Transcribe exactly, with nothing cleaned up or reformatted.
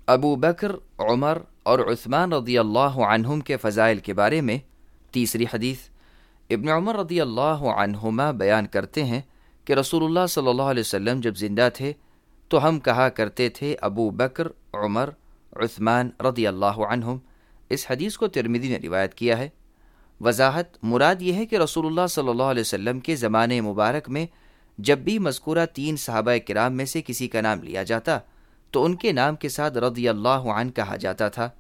अबू बकर, उमर और उस्मान रदियल्लाहु अन्हुम के फ़ज़ाइल के बारे में तीसरी हदीस। इब्न उमर रदियल्लाहु अन्हुमा बयान करते हैं कि रसूलुल्लाह सल्लल्लाहु अलैहि वसल्लम जब जिंदा थे तो हम कहा करते थे अबू बकर, उमर, उस्मान रदियल्लाहु अन्हुम। इस हदीस को तिरमिज़ी ने रिवायत किया है। वजाहत मुराद ये है कि रसूलुल्लाह सल्लल्लाहु अलैहि वसल्लम के ज़माने मुबारक में जब भी मज़कूरा तीन सहाबाए किराम में से किसी का नाम लिया जाता तो उनके नाम के साथ रदियल्लाहु अन्हु कहा जाता था।